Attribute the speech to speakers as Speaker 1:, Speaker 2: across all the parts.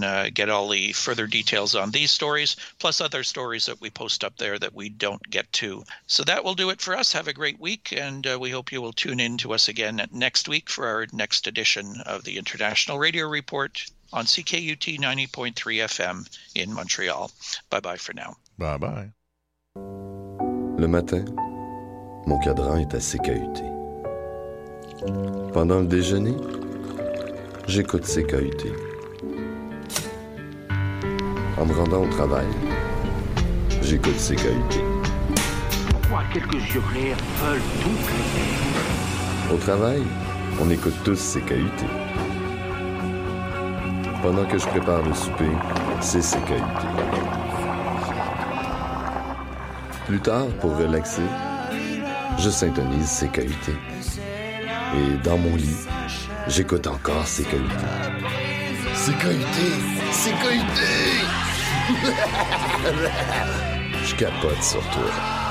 Speaker 1: get all the further details on these stories, plus other stories that we post up there that we don't get to. So that will do it for us. Have a great week, and we hope you will tune in to us again next week for our next edition of the International Radio Report on CKUT 90.3 FM in Montreal. Bye-bye for now.
Speaker 2: Bye-bye.
Speaker 3: Le matin, mon cadran est à CKUT. Pendant le déjeuner, j'écoute CKUT. En me rendant au travail, j'écoute CKUT.
Speaker 4: Pourquoi quelques yeux clairs veulent tout clair?
Speaker 3: Au travail, on écoute tous CKUT. Pendant que je prépare le souper, c'est CKUT. Plus tard, pour relaxer, je syntonise CKUT. Et dans mon lit, j'écoute encore CKUT. CKUT! CKUT! Je capote sur toi.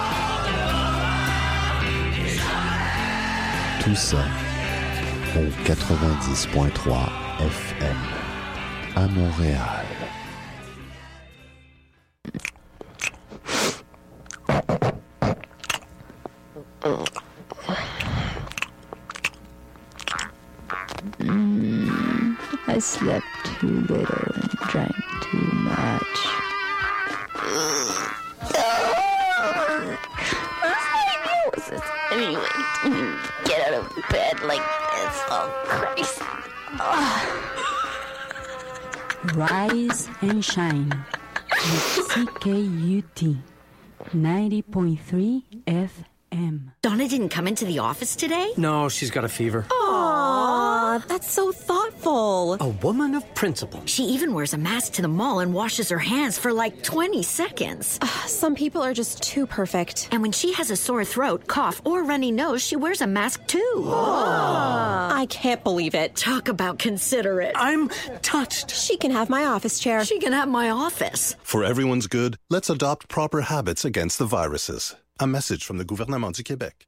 Speaker 5: Tout ça au 90.3 FM à Montréal.
Speaker 6: I slept too little and drank too much. Anyway, get out of bed like this. Oh, Christ.
Speaker 7: Rise and shine with CKUT 90.3 FM.
Speaker 8: Donna didn't come into the office today?
Speaker 9: No, she's got a fever.
Speaker 8: Aww, that's so thoughtful.
Speaker 9: A woman of principle.
Speaker 8: She even wears a mask to the mall and washes her hands for like 20 seconds.
Speaker 10: Some people are just too perfect.
Speaker 8: And when she has a sore throat, cough, or runny nose, she wears a mask too.
Speaker 10: I can't believe it.
Speaker 8: Talk about considerate.
Speaker 9: I'm touched.
Speaker 10: She can have my office chair.
Speaker 8: She can have my office.
Speaker 11: For everyone's good, let's adopt proper habits against the viruses. A message from the Gouvernement du Québec.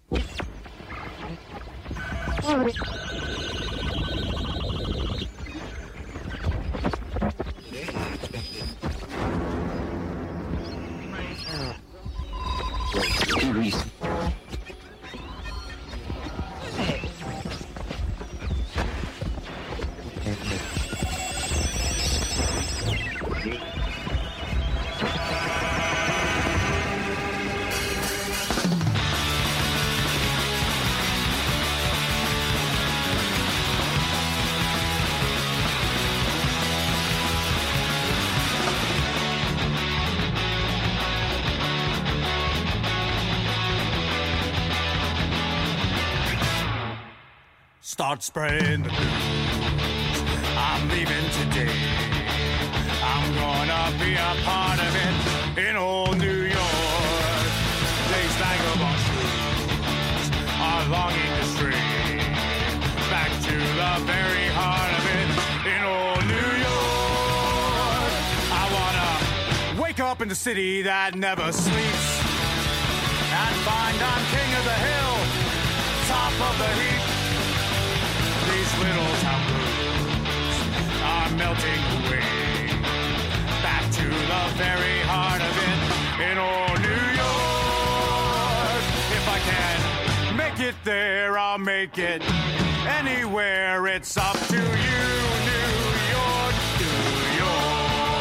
Speaker 12: Start spreading the news. I'm leaving today. I'm gonna be a part of it in old New York. These vagabond streets are longing to stray back to the very heart of it in old New York. I wanna wake up in the city that never sleeps and find I'm king of the hill, top of the heap. These little town blues are melting away back to the very heart of it in old New York. If I can make it there, I'll make it anywhere. It's up to you, New York, New York.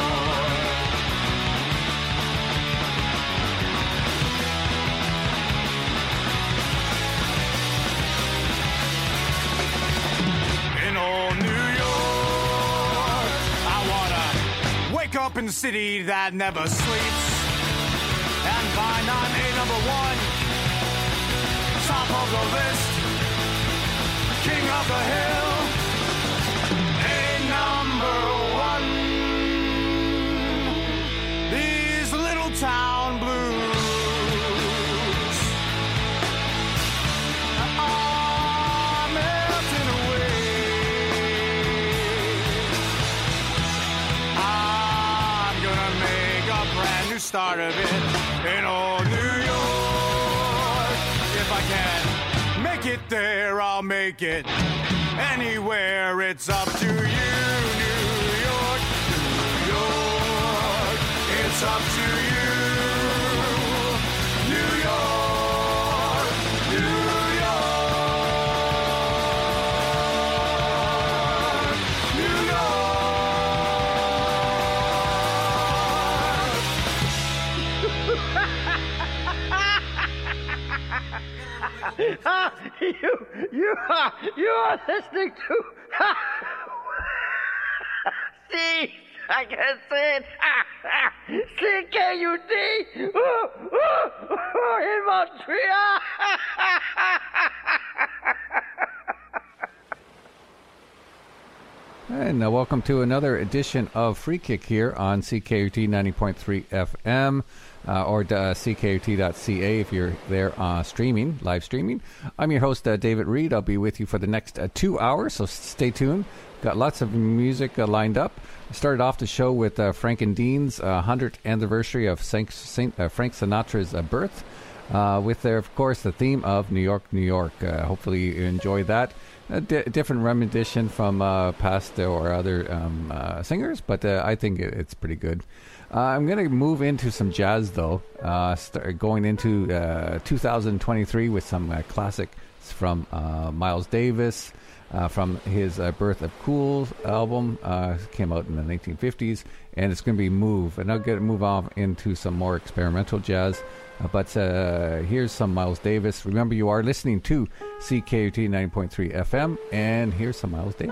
Speaker 12: Old New York, I wanna wake up in the city that never sleeps and find I'm a number one, top of the list, king of the hill, a number one. These little town blues are melting away. Start of it in old New York. If I can make it there, I'll make it anywhere. It's up to you, New York.
Speaker 2: You are listening to C, I can say it, CKUT in Montreal.
Speaker 13: And welcome to another edition of Free Kick here on CKUT 90.3 FM or ckut.ca if you're there live streaming. I'm your host, David Reed. I'll be with you for the next 2 hours, so stay tuned. Got lots of music lined up. I started off the show with Frank and Dean's 100th anniversary of Frank Sinatra's birth, with, of course, the theme of New York, New York. Hopefully you enjoy that. A different rendition from past or other singers, but I think it's pretty good. I'm going to move into some jazz, though, going into 2023 with some classics from Miles Davis, from his Birth of Cool album, came out in the 1950s, and it's going to be Move. And I'll move on into some more experimental jazz. But here's some Miles Davis. Remember, you are listening to CKUT 90.3 FM, and here's some Miles Davis.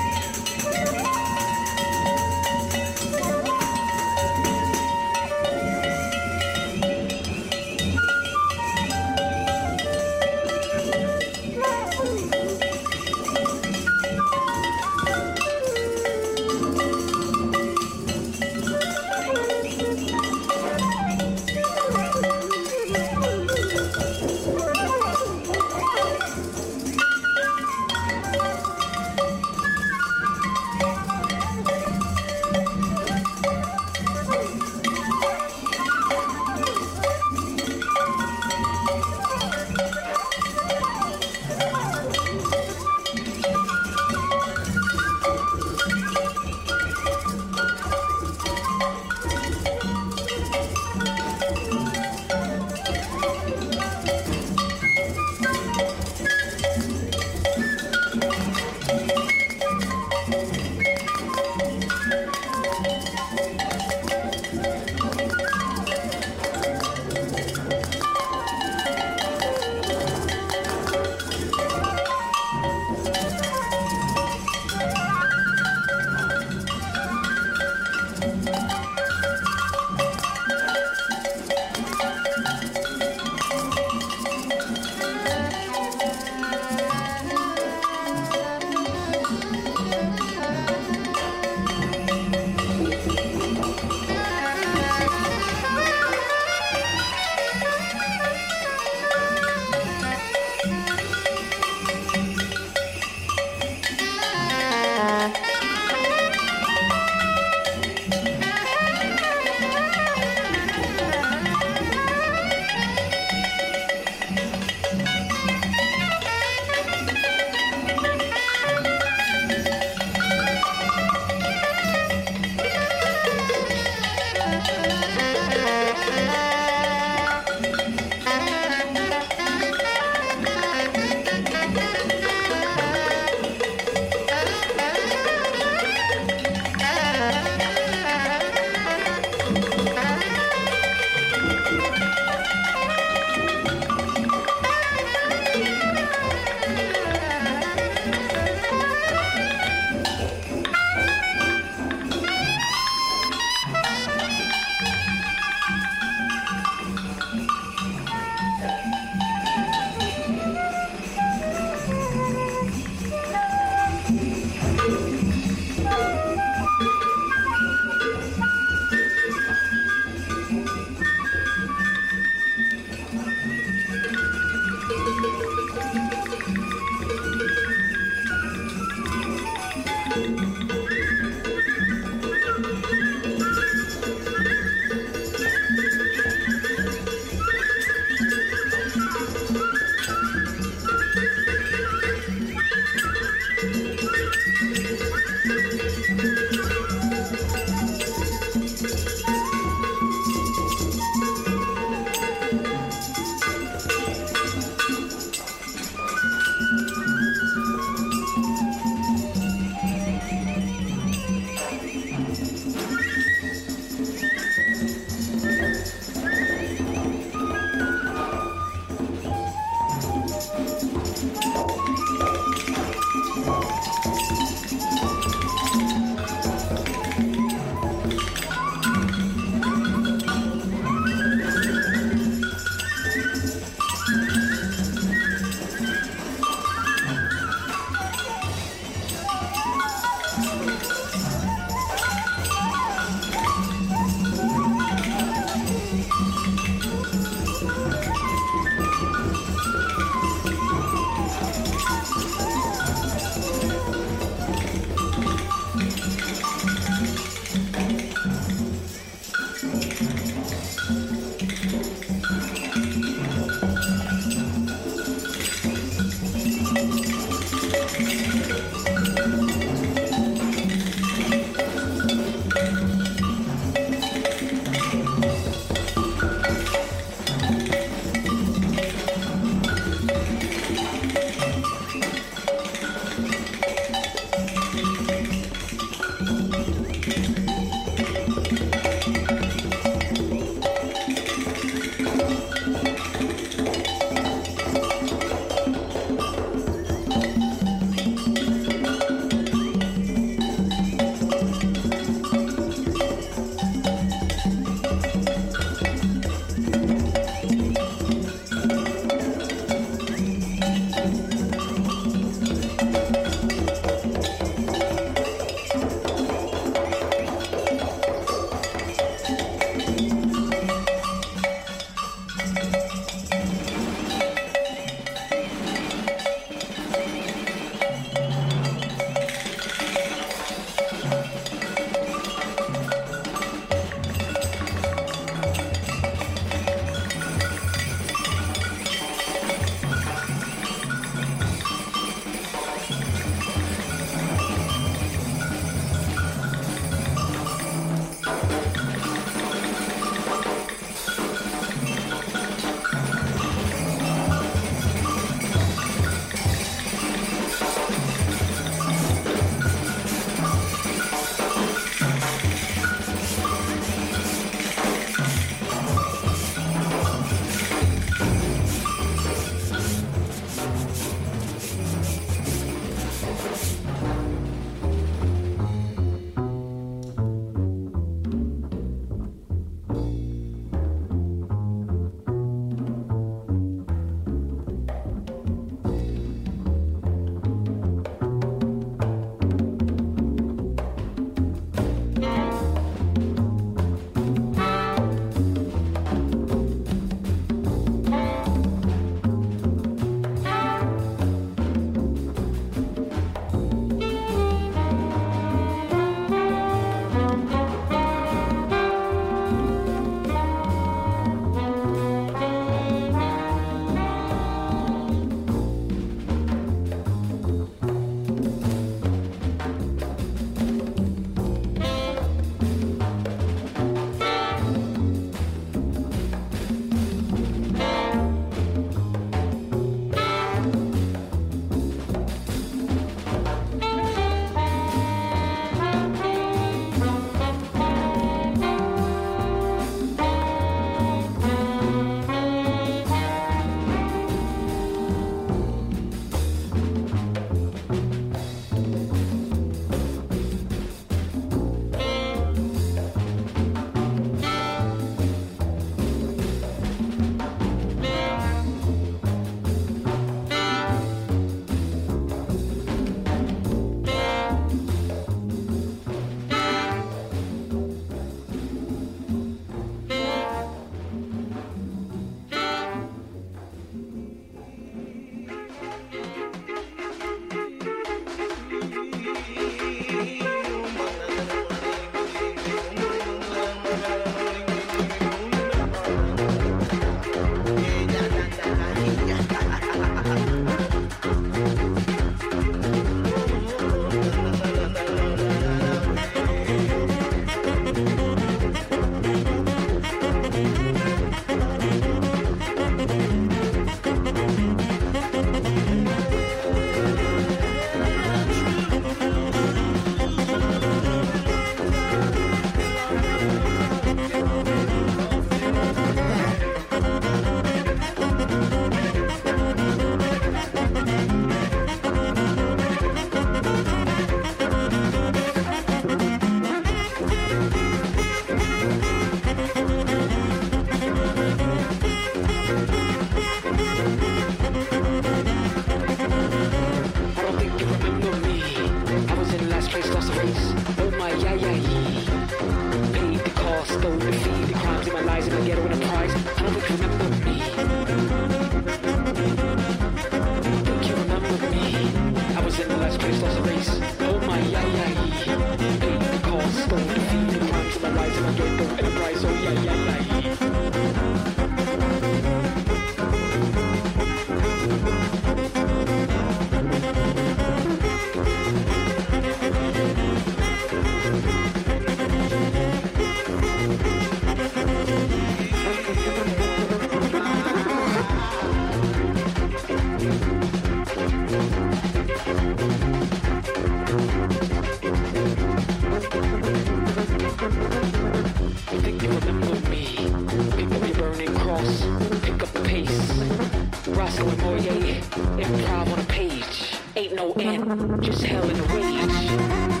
Speaker 14: foyer, improv on a page. Ain't no end, just hell in a rage.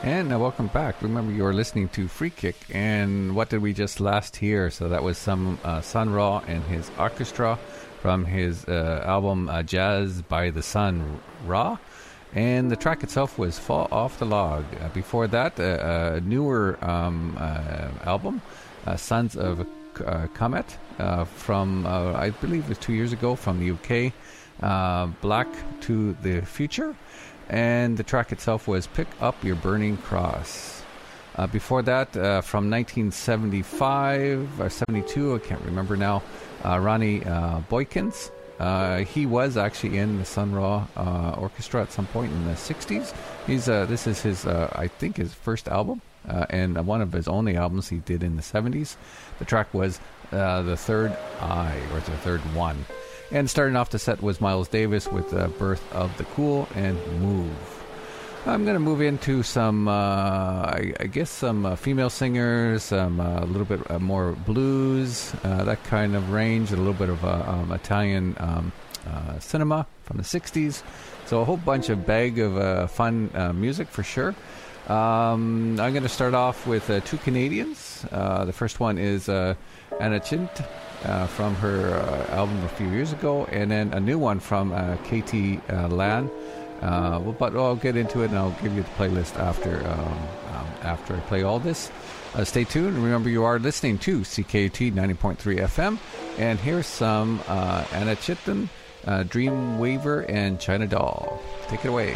Speaker 13: And welcome back. Remember, you are listening to Free Kick, and what did we just last hear? So that was some Sun Ra and his orchestra from his album Jazz by the Sun Ra, and the track itself was Fall Off the Log. Before that, a newer album, Sons of Comet, from I believe it was 2 years ago, from the UK, Black to the Future. And the track itself was Pick Up Your Burning Cross. Before that, from 1975 or 72, I can't remember now, Ronnie Boykins. He was actually in the Sun Ra Orchestra at some point in the 60s. This is his, I think, his first album, and one of his only albums he did in the 70s. The track was The Third Eye, or The Third One. And starting off the set was Miles Davis with Birth of the Cool and Move. I'm going to move into some, I guess, some female singers, a little bit more blues, that kind of range, a little bit of Italian cinema from the 60s. So a whole bunch of bag of fun music for sure. I'm going to start off with two Canadians. The first one is Anna Chint. From her album a few years ago, and then a new one from Katie Lan. But I'll get into it, and I'll give you the playlist after I play all this. Stay tuned. Remember, you are listening to CKUT 90.3 FM, and here's some Anna Chitton, Dreamweaver, and China Doll. Take it away.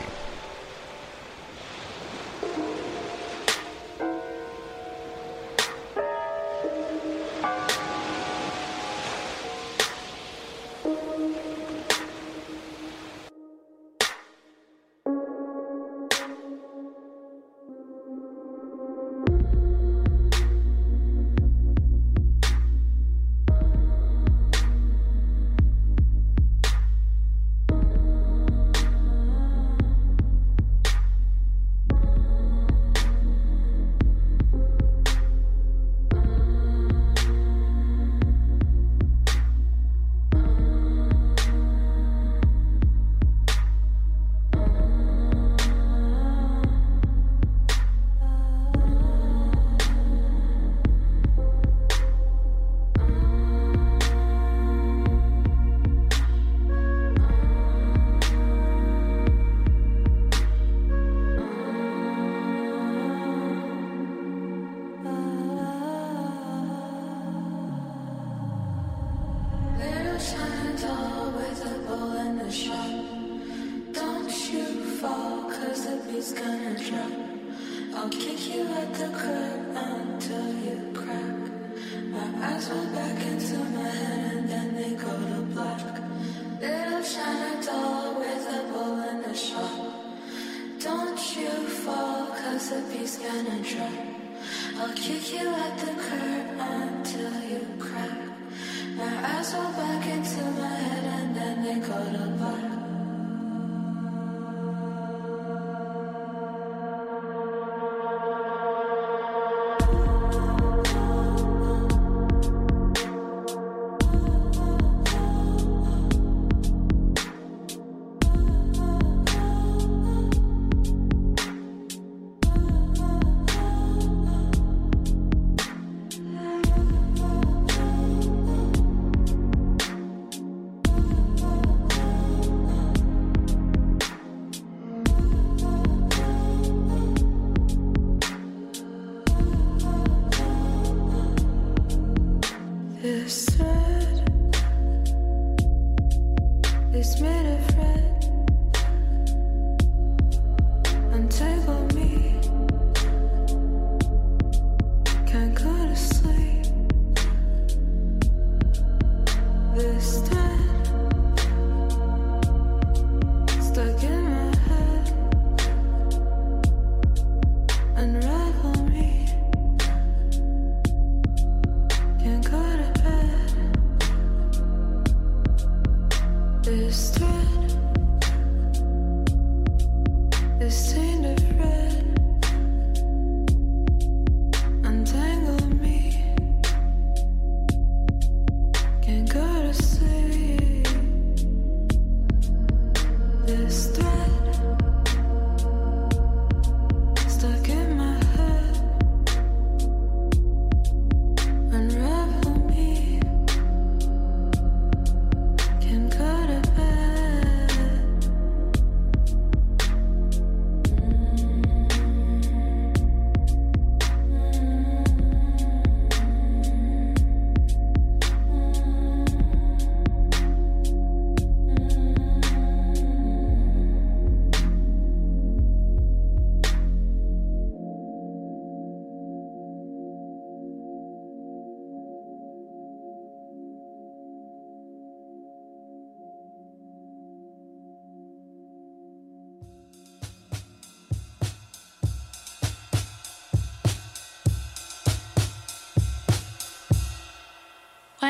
Speaker 15: This thread stuck in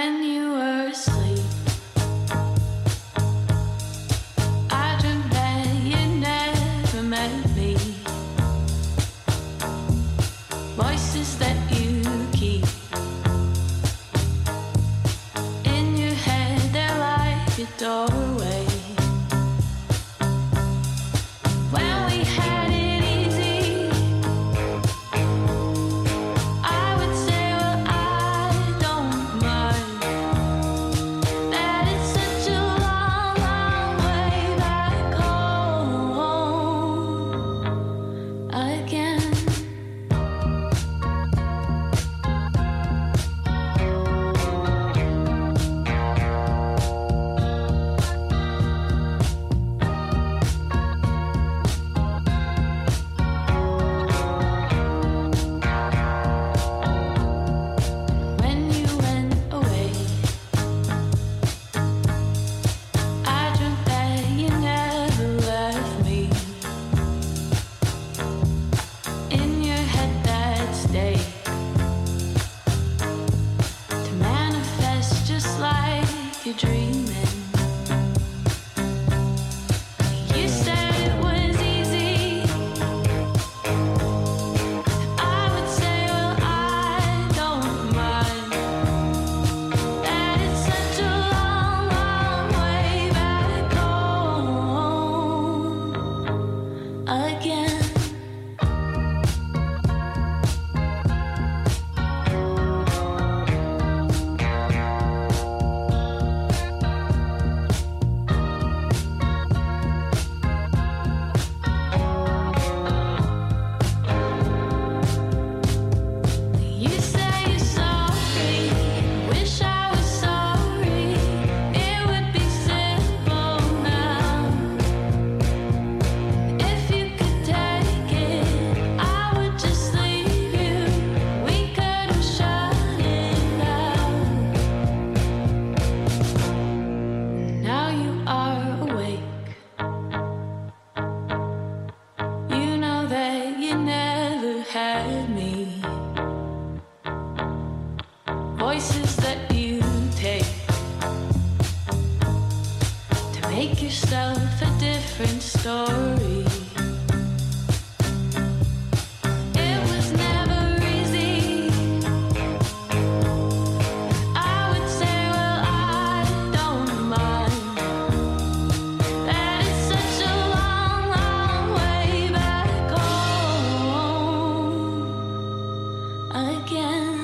Speaker 15: When you were asleep, I dreamt that you never met me. Voices that you keep in your head, they're like a doorway. When we had it easy, I would say, well, I don't mind. That it's such a long, long way back home again. When you went away, I dreamt that you never left me. In your head that stayed to manifest just like you're dreaming. You said it was easy. I would say, well, I don't mind. That it's such a long, long way back home again. You say you're sorry, wish I was sorry. It would be simple now. If you could take it, I would just leave you. We could have shut it out. Now you are awake. You know that you never had me. Voices that you take to make yourself a different story. It was never easy. I would say, well, I don't mind. That it's such a long, long way back home again.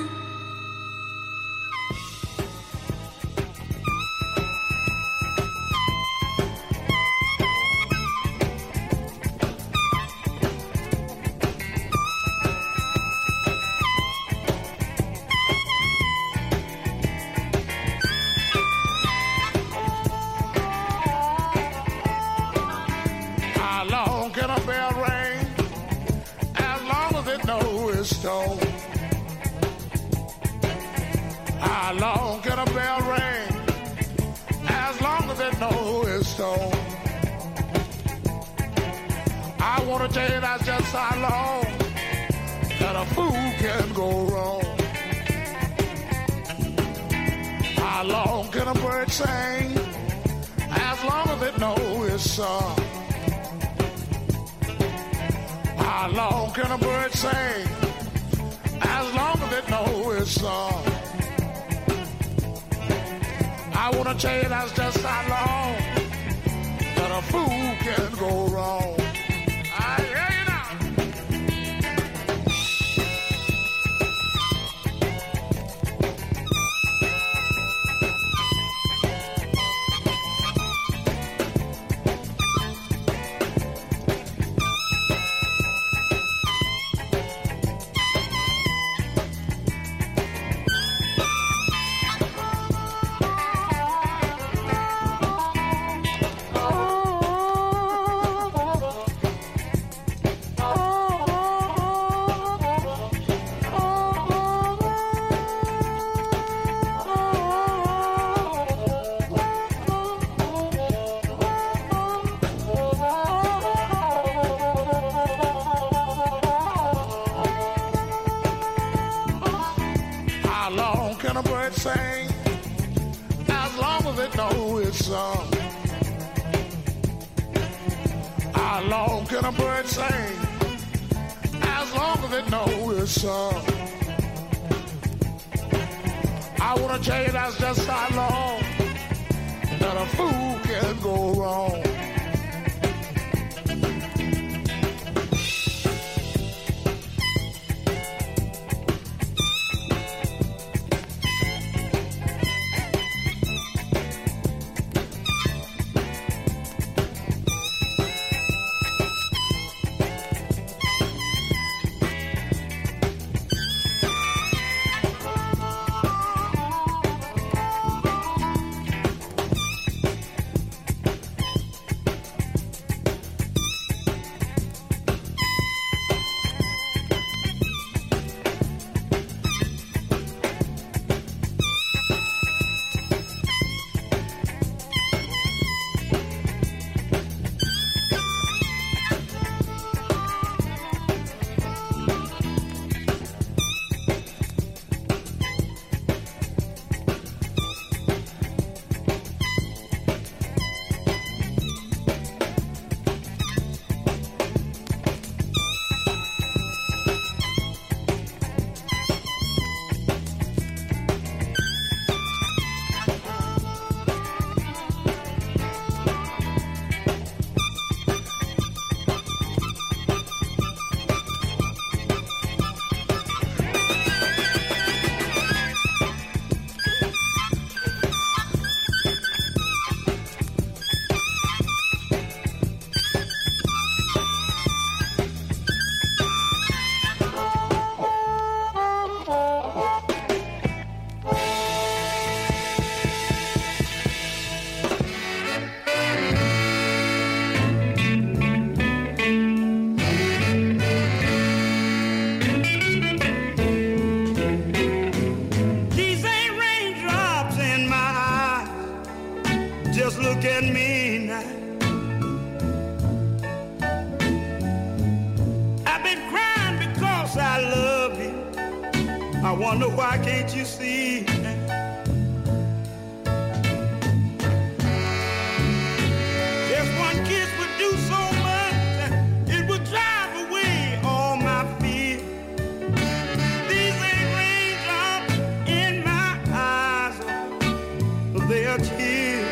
Speaker 12: How long can a bell ring? As long as it knows it's toll. How long can a bell ring? As long as it knows it's toll. I want to tell you that's just how long that a fool can go wrong. How long can a bird sing? As long as it knows it's song. How long can a bird sing? As long as it knows its song. I want to tell you that's just how long that a fool can go wrong. I hear you now.
Speaker 16: it's song? How long can a bird sing? As long as it knows it's song. I want to tell you that's just how long that a fool can go wrong.
Speaker 17: I wonder why can't you see? Just one kiss would do so much, it would drive away all my fear. These ain't raindrops in my eyes, oh, they are tears.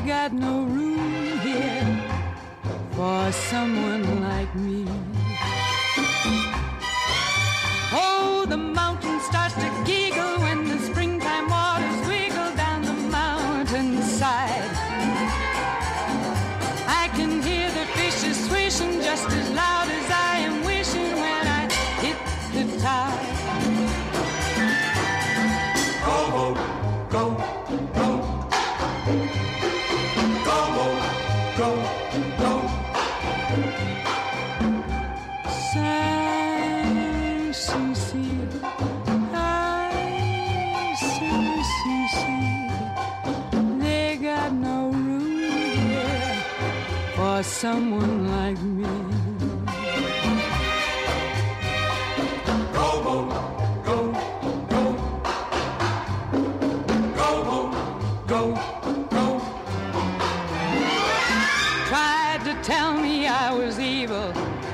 Speaker 7: got no room here for someone like me. Oh, the mountain starts to giggle when the springtime waters wiggle down the mountainside. I can hear the fishes swishing just as loud as I am wishing when I hit the tide.
Speaker 12: Go, boat, go, go. Go, boat, go, go.
Speaker 7: San Souci, San Souci, they got no room here for someone like me.
Speaker 12: Go, boat, go, go. Go, boat, go, go.
Speaker 7: Tried to tell me I was evil,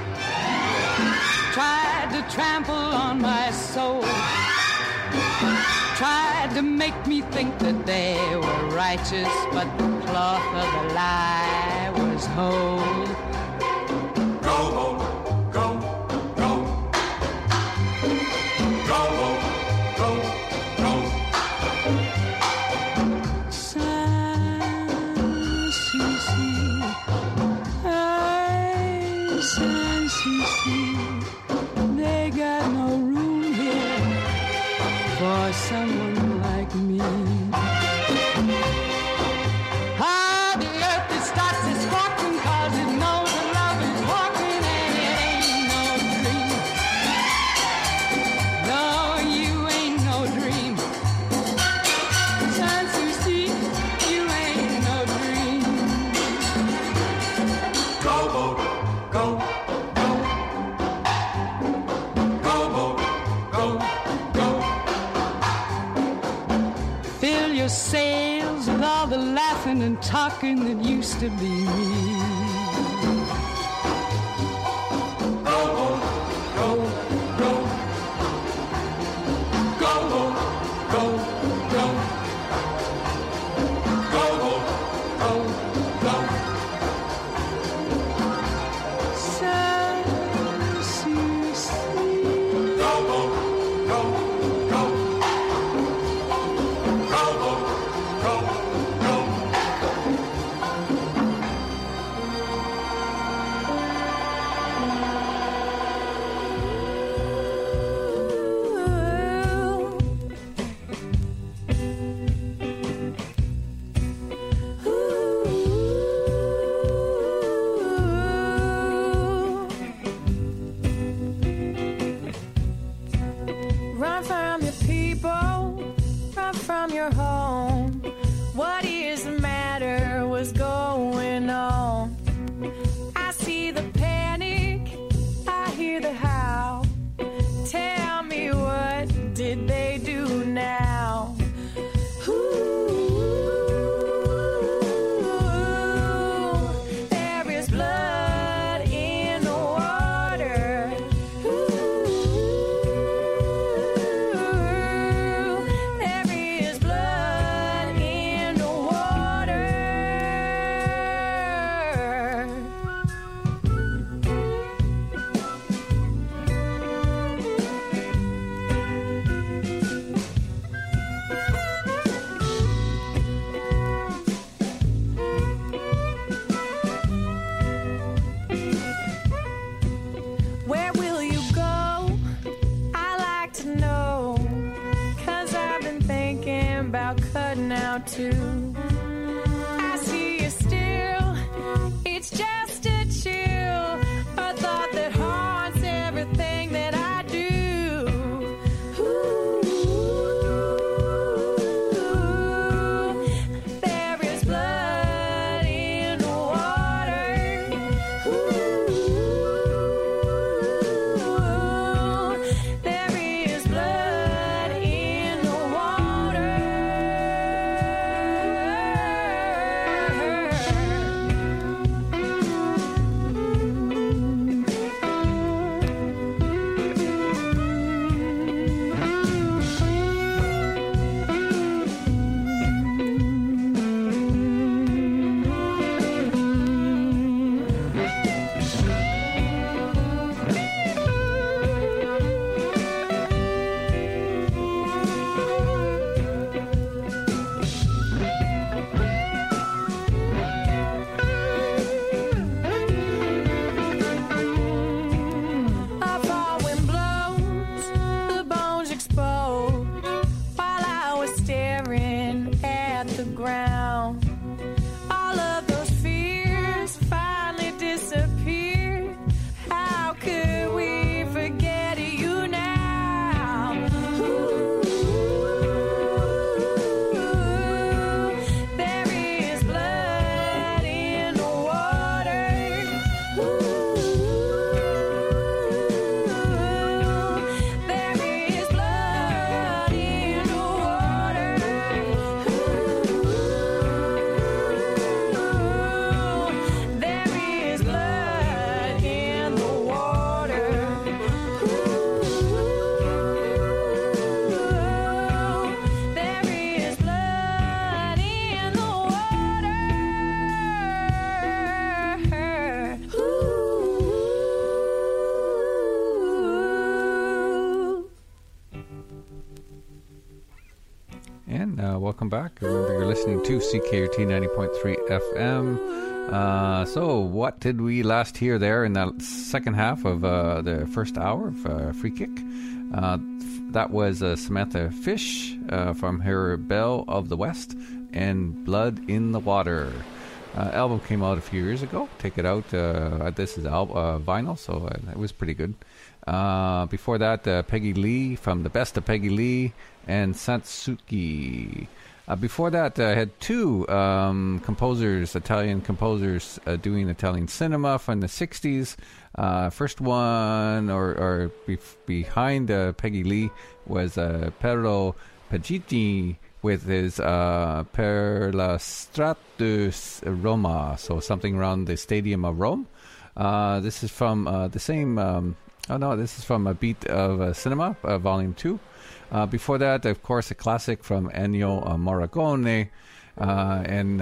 Speaker 7: tried to trample on my soul, tried to make me think that they were righteous, but the cloth of the lie was whole.
Speaker 12: Go, boat, go, go. Go, boat, go, go.
Speaker 7: San Souci, San Souci, they got no room here for someone like me. Ah, the earth it starts to squawking 'cause it knows the love is walking and it ain't no dream. No, you ain't no dream. San Souci, you ain't no dream.
Speaker 12: Go, boat, go, go. Go, boat, go, go.
Speaker 7: Fill your sails with all the laughing and talking that used to be me.
Speaker 12: Go, boat, go, go. Go, boat, go, go. Go, boat, go, go.
Speaker 7: San Souci.
Speaker 12: Go, boat, go, go. Go, boat, go, go.
Speaker 15: Run from your people, run from your home. What is the matter? What's going on? I see the panic, I hear the howl. Tell me, what did they do now? Ooh, there is blood in the water. There is blood in the water. Where will you go? I like to know, 'cause I've been thinking about cutting out too. I see you still, it's just a chill, a thought that haunts everything that I do. Ooh, there is blood in the water. Ooh, there is blood in the water.
Speaker 13: welcome back. Remember, you're listening to CKUT 90.3 FM. So what did we last hear there in that second half of the first hour of Free Kick? That was Samantha Fish from her Belle of the West and Blood in the Water. Album came out a few years ago. Take it out. This is vinyl, so it was pretty good. Before that, Peggy Lee from The Best of Peggy Lee and Satsuki. Before that, I had two Italian composers doing Italian cinema from the 60s. First one, behind Peggy Lee, was Perlo Pagini with his Per la Stratus Roma, so something around the Stadium of Rome. This is from the same... this is from A Beat of Cinema, Volume 2. Before that, of course, a classic from Ennio Morricone and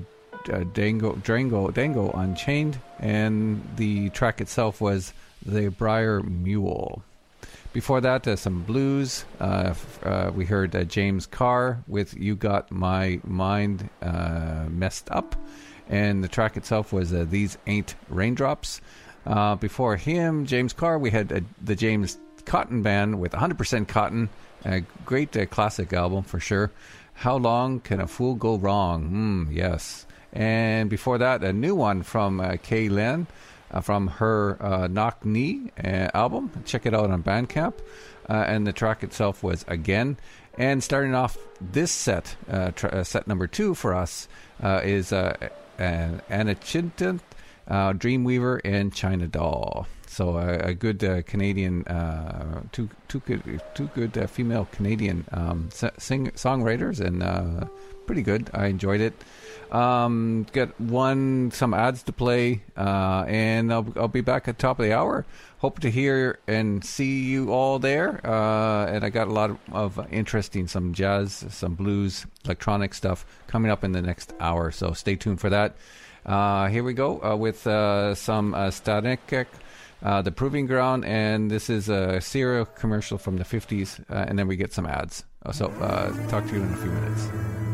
Speaker 13: Django Unchained, and the track itself was The Briar Mule. Before that, some blues. We heard James Carr with You Got My Mind Messed Up, and the track itself was These Ain't Raindrops. Before him, James Carr, we had the James Cotton Band with 100% Cotton, a great classic album for sure. How Long Can a Fool Go Wrong? Yes. And before that, a new one from Kay Lynn from her Knock Knee album. Check it out on Bandcamp. And the track itself was Again. And starting off this set, set number 2 for us, is Anna Chinton, Dreamweaver, and China Doll. So a good Canadian, two good female Canadian songwriters, and pretty good. I enjoyed it. Got some ads to play, and I'll be back at the top of the hour. Hope to hear and see you all there. And I got a lot of interesting, some jazz, some blues, electronic stuff coming up in the next hour. So stay tuned for that. Here we go with some Stanek, The Proving Ground, and this is a cereal commercial from the 50s, and then we get some ads. So talk to you in a few minutes.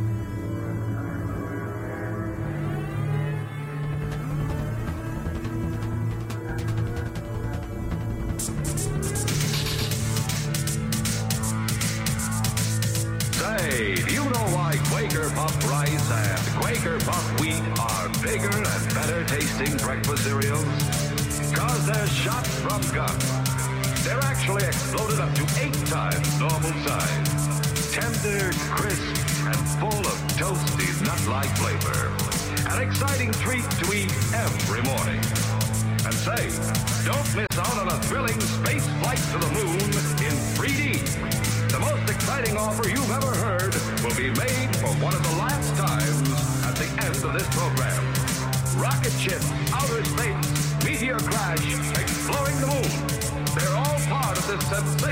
Speaker 18: Say, do you know why Quaker Puff Rice and Quaker Puff Wheat are bigger and better tasting breakfast cereals? Because they're shot from guns. They're actually exploded up to 8 times normal size. Tender, crisp, and full of toasty, nut-like flavor. An exciting treat to eat every morning. And say, don't miss out on a thrilling space flight to the moon in 3D. The most exciting offer you've ever heard will be made for one of the last times at the end of this program. Rocket ship, outer space, meteor crash, exploring the moon. They're all part of this sensation.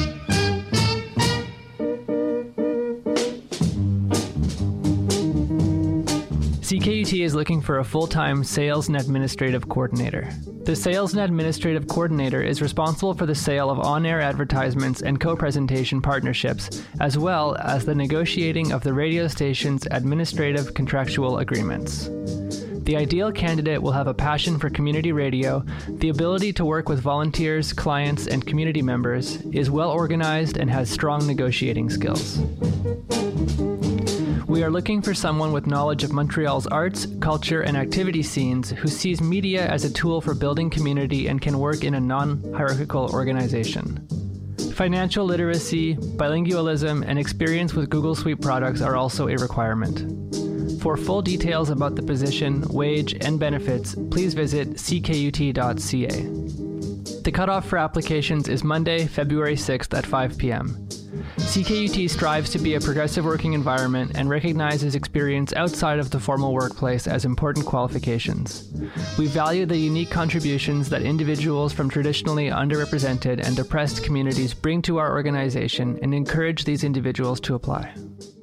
Speaker 19: CKUT is looking for a full-time sales and administrative coordinator. The sales and administrative coordinator is responsible for the sale of on-air advertisements and co-presentation partnerships, as well as the negotiating of the radio station's administrative contractual agreements. The ideal candidate will have a passion for community radio, the ability to work with volunteers, clients, and community members, is well organized, and has strong negotiating skills. We are looking for someone with knowledge of Montreal's arts, culture, and activity scenes who sees media as a tool for building community and can work in a non-hierarchical organization. Financial literacy, bilingualism, and experience with Google Suite products are also a requirement. For full details about the position, wage, and benefits, please visit ckut.ca. The cutoff for applications is Monday, February 6th at 5 p.m. CKUT strives to be a progressive working environment and recognizes experience outside of the formal workplace as important qualifications. We value the unique contributions that individuals from traditionally underrepresented and oppressed communities bring to our organization and encourage these individuals to apply.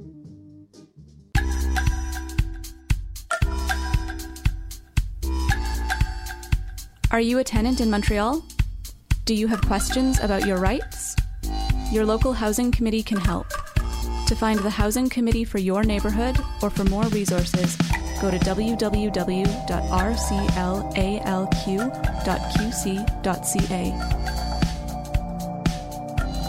Speaker 20: Are you a tenant in Montreal? Do you have questions about your rights? Your local housing committee can help. To find the housing committee for your neighborhood or for more resources, go to www.rclalq.qc.ca.